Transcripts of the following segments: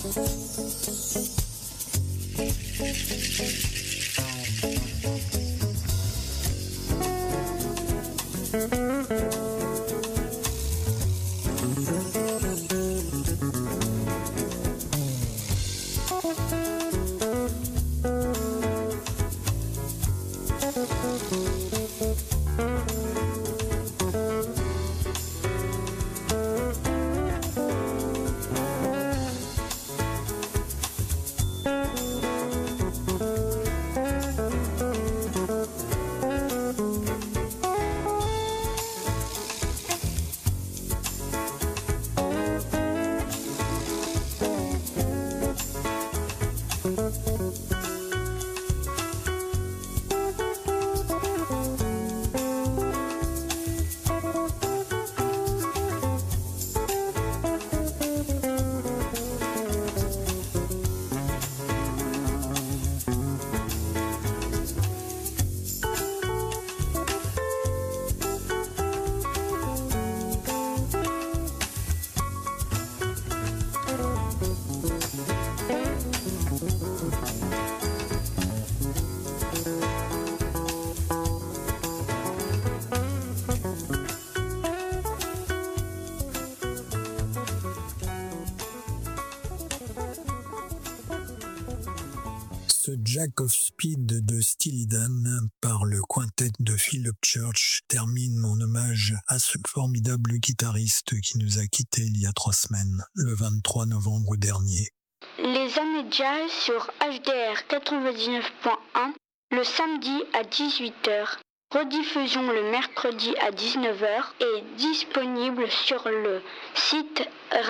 Ce Jack of Speed de Steely Dan par le quintet de Philip Church termine mon hommage à ce formidable guitariste qui nous a quittés il y a 3 semaines, le 23 novembre dernier. Les années jazz sur HDR 99.1 le samedi à 18h. Rediffusion le mercredi à 19h et disponible sur le site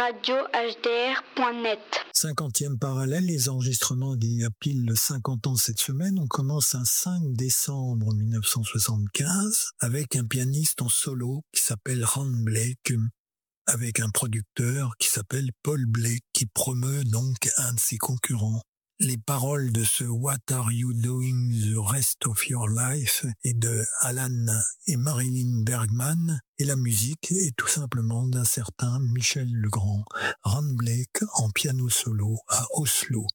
radiohdr.net. 50e parallèle, les enregistrements d'il y a pile 50 ans cette semaine. On commence un 5 décembre 1975 avec un pianiste en solo qui s'appelle Ron Blake, avec un producteur qui s'appelle Paul Blake qui promeut donc un de ses concurrents. Les paroles de ce What Are You Doing the Rest of Your Life est de Alan et Marilyn Bergman et la musique est tout simplement d'un certain Michel Legrand. Ron Blake en piano solo à Oslo.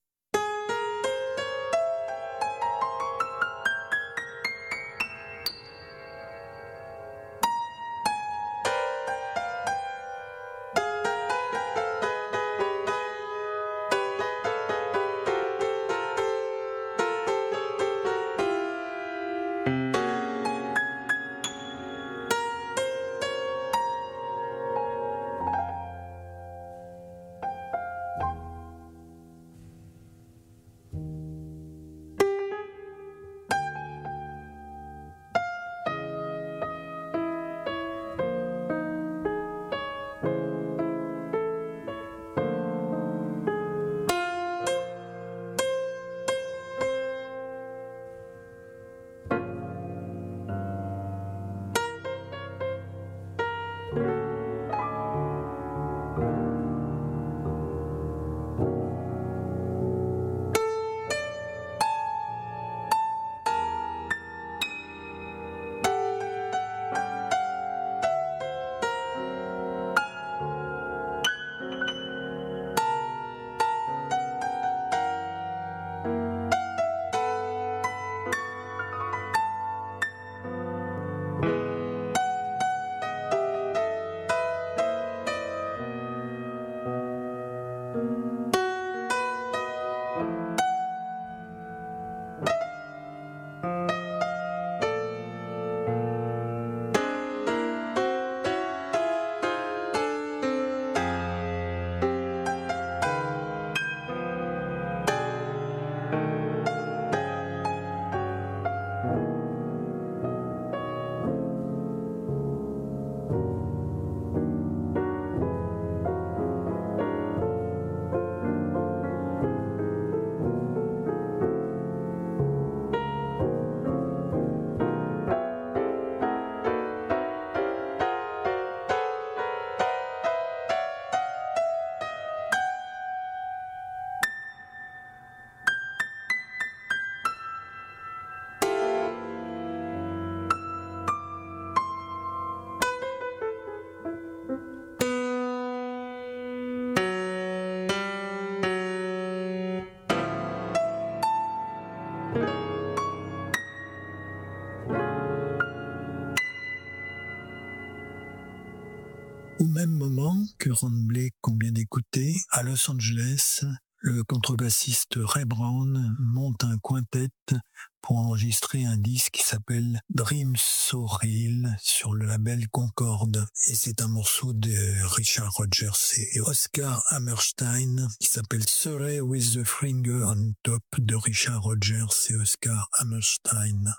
Au même moment que Ron Blake qu'on vient d'écouter, à Los Angeles, le contrebassiste Ray Brown monte un quintet pour enregistrer un disque qui s'appelle Dreams So Real sur le label Concorde. Et c'est un morceau de Richard Rodgers et Oscar Hammerstein qui s'appelle Surrey with the Finger on Top de Richard Rodgers et Oscar Hammerstein.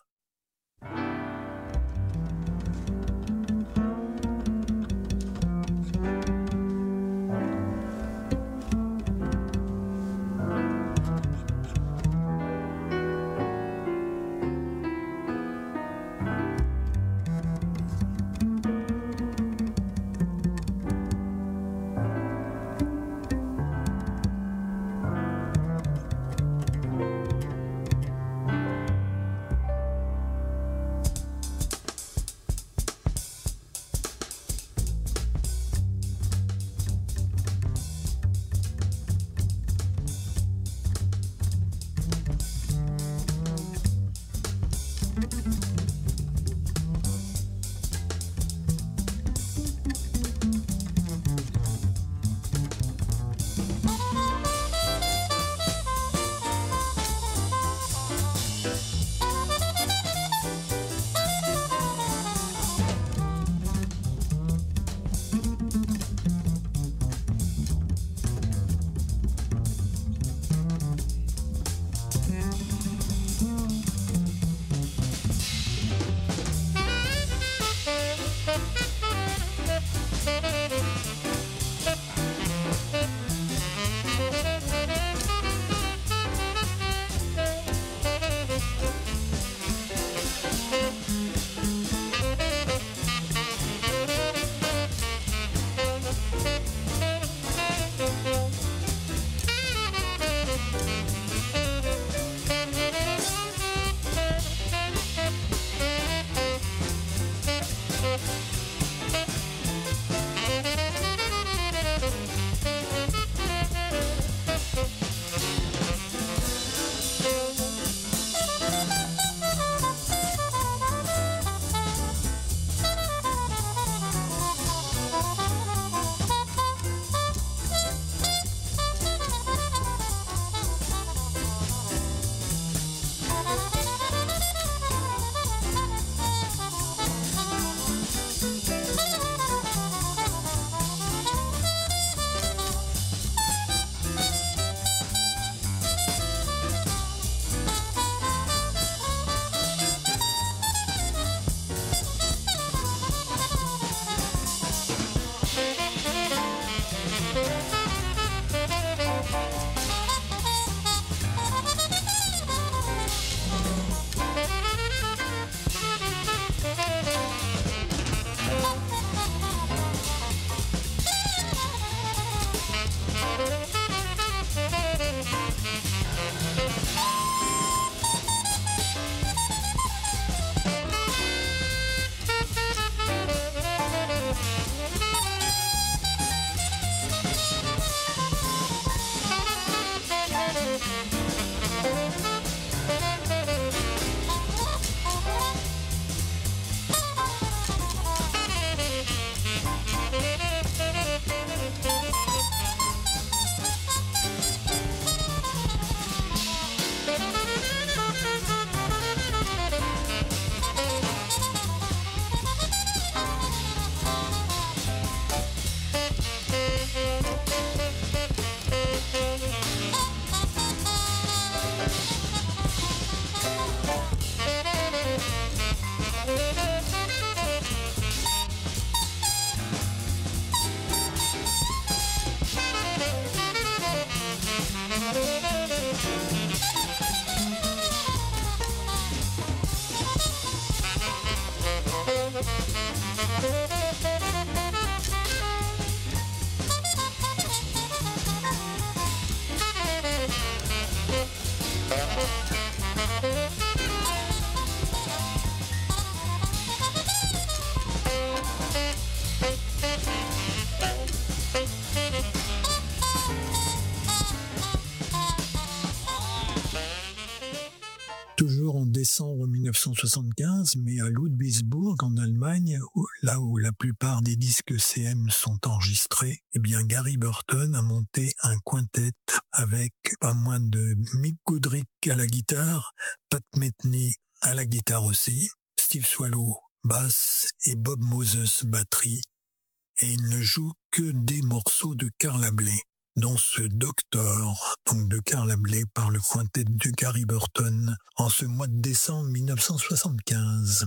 1975, mais à Ludwigsburg, en Allemagne, là où la plupart des disques CM sont enregistrés, eh bien Gary Burton a monté un quintet avec pas moins de Mick Goodrick à la guitare, Pat Metheny à la guitare aussi, Steve Swallow basse et Bob Moses batterie. Et il ne joue que des morceaux de Carla Bley, dont ce Doctor, donc de Carla Bley par le quintet de Gary Burton en ce mois de décembre 1975.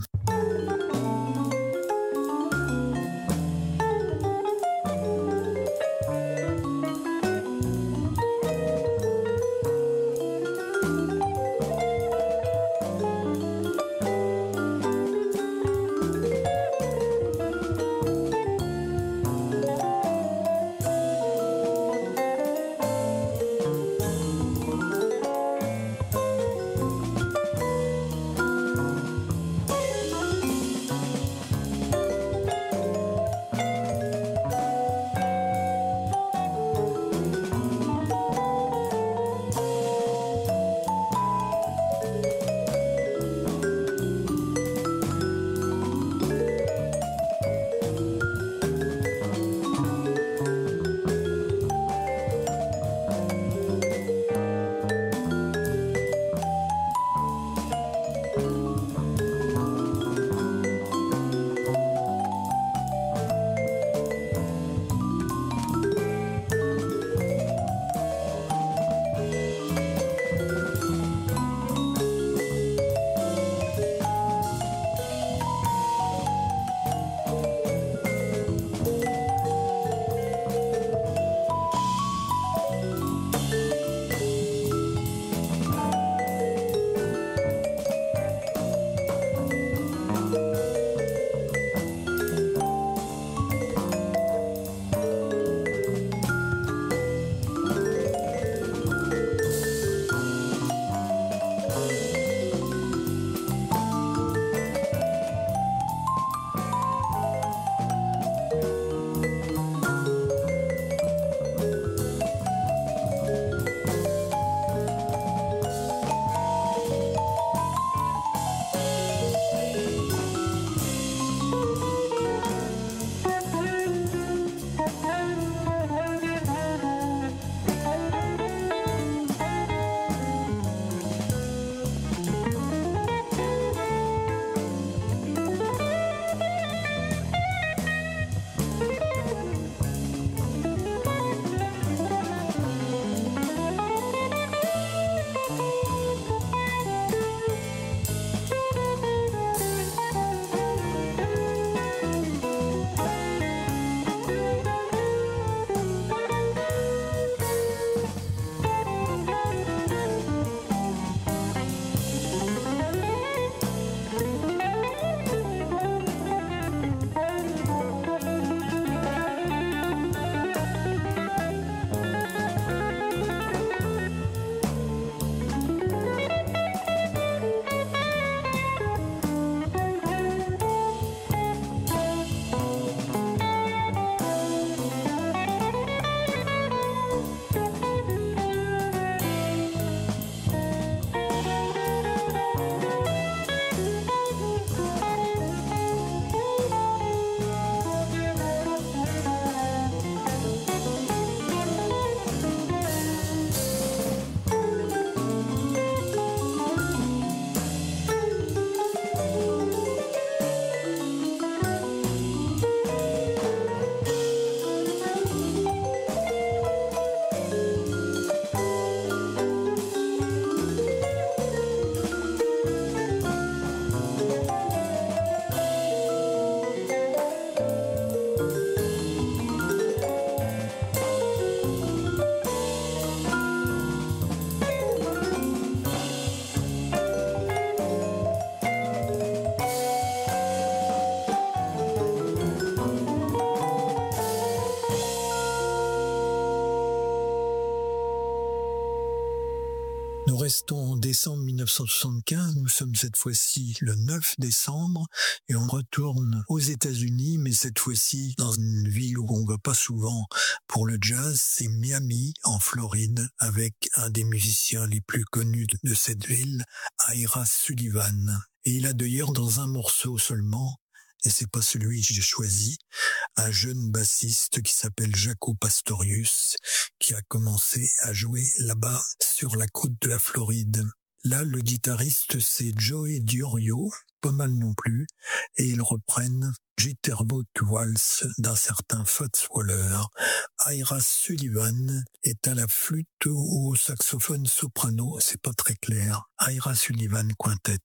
décembre 1975, nous sommes cette fois-ci le 9 décembre et on retourne aux États-Unis, mais cette fois-ci dans une ville où on ne va pas souvent pour le jazz, c'est Miami, en Floride, avec un des musiciens les plus connus de cette ville, Ira Sullivan. Et il a d'ailleurs dans un morceau seulement, et c'est pas celui que j'ai choisi, un jeune bassiste qui s'appelle Jaco Pastorius, qui a commencé à jouer là-bas sur la côte de la Floride. Là, le guitariste, c'est Joey Diorio, pas mal non plus, et ils reprennent Jitterbug Waltz d'un certain Fats Waller. Ira Sullivan est à la flûte ou au saxophone soprano, c'est pas très clair. Ira Sullivan Quintet.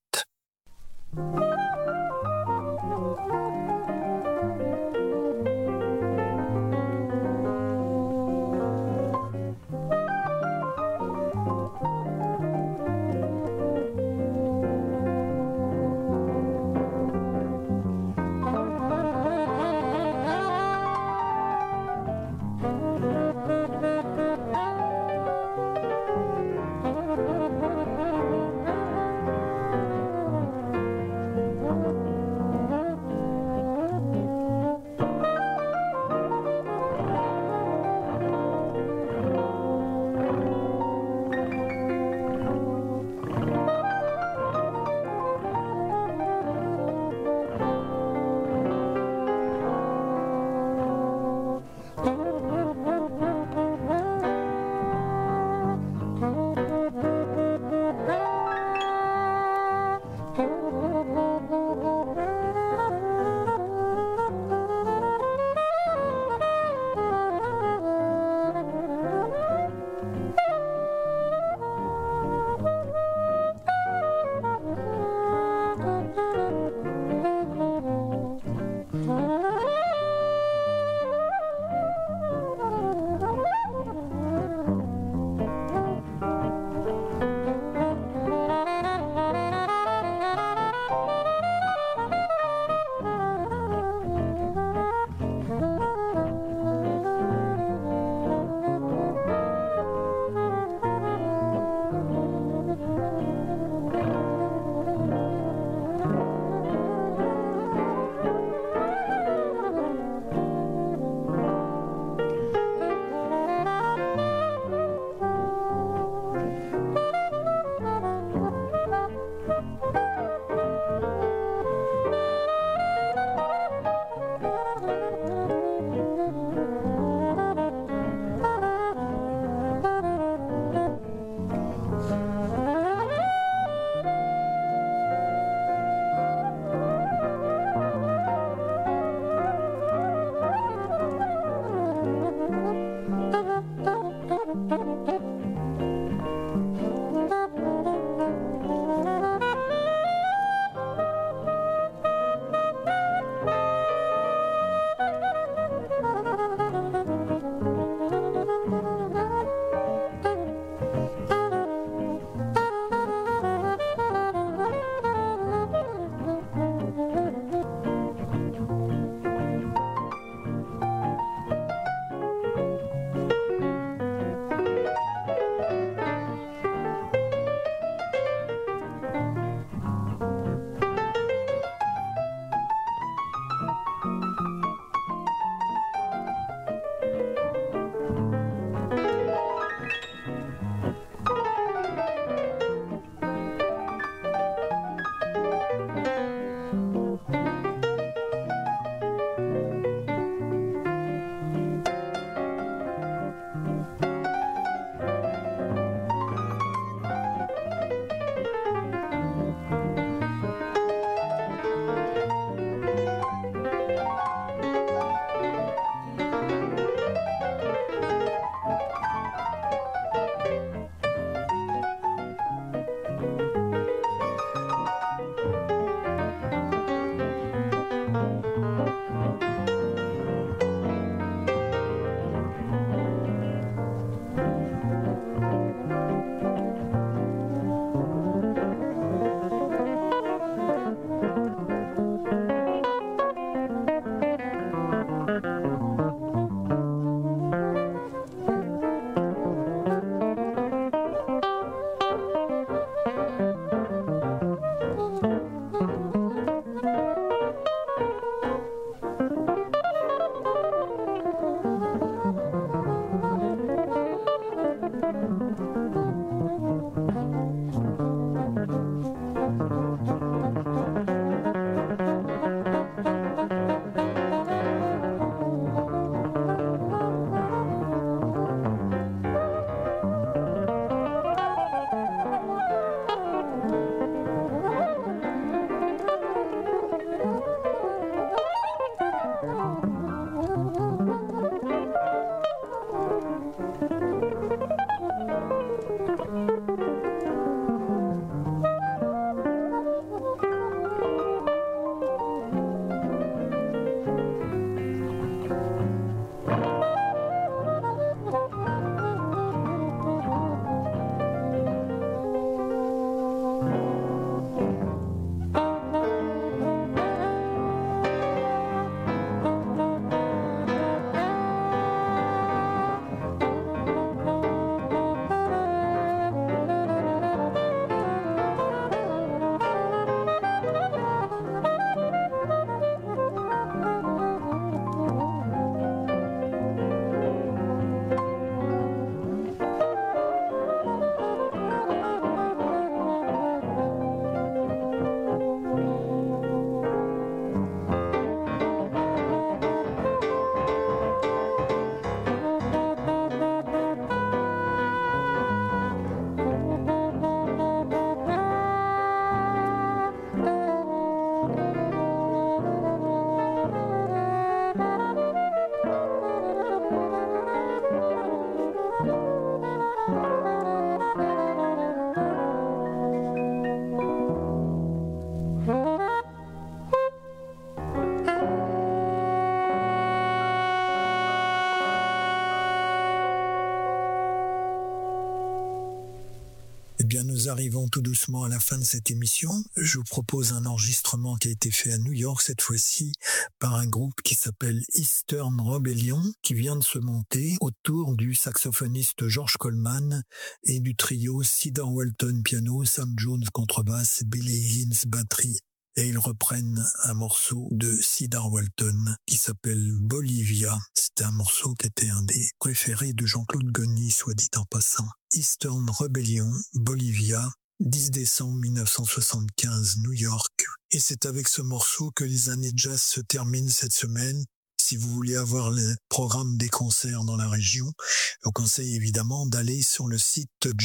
Nous arrivons tout doucement à la fin de cette émission. Je vous propose un enregistrement qui a été fait à New York, cette fois-ci, par un groupe qui s'appelle Eastern Rebellion, qui vient de se monter autour du saxophoniste George Coleman et du trio Cedar Walton piano, Sam Jones contrebasse et Billy Higgins batterie. Et ils reprennent un morceau de Cedar Walton qui s'appelle Bolivia. C'était un morceau qui était un des préférés de Jean-Claude Goni, soit dit en passant. Eastern Rebellion, Bolivia, 10 décembre 1975, New York. Et c'est avec ce morceau que les années jazz se terminent cette semaine. Si vous voulez avoir le programme des concerts dans la région, je vous conseille évidemment d'aller sur le site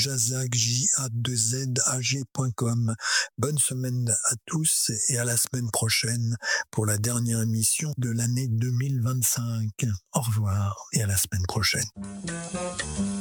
jazag.com. Bonne semaine à tous et à la semaine prochaine pour la dernière émission de l'année 2025. Au revoir et à la semaine prochaine.